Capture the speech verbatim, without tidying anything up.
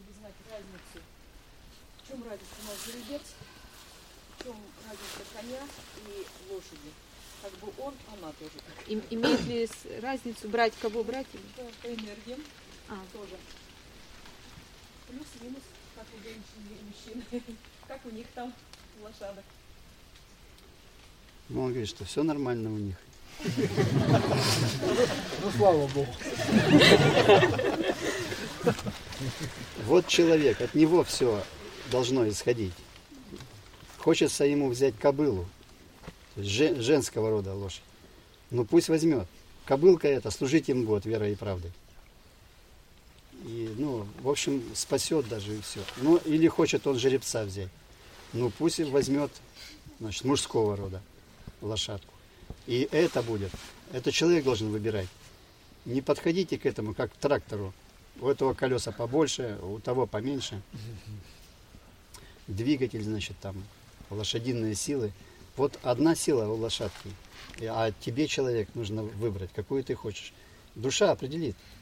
знать разницу. В чем разница у нас жеребец, в чем разница коня и лошади. Как бы он, она тоже. Им, имеет ли с- разницу брать, кого брать? Или? Да, по энергиям А, тоже. Плюс-минус, как у женщин и мужчин. Как у них там лошадок. Ну, он говорит, что все нормально у них. Ну, слава Богу. Вот человек, от него все должно исходить. Хочется ему взять кобылу, то есть жен- женского рода лошадь. Ну пусть возьмет. Кобылка это, служить им будет верой и правдой. И, ну, в общем, спасет даже и все. Ну, или хочет он жеребца взять. Ну, пусть возьмет, значит, мужского рода лошадку. И это будет. Это человек должен выбирать. Не подходите к этому, как к трактору. У этого колеса побольше, у того поменьше. Двигатель, значит, там, лошадиные силы. Вот одна сила у лошадки. А тебе, человек, нужно выбрать, какую ты хочешь. Душа определит.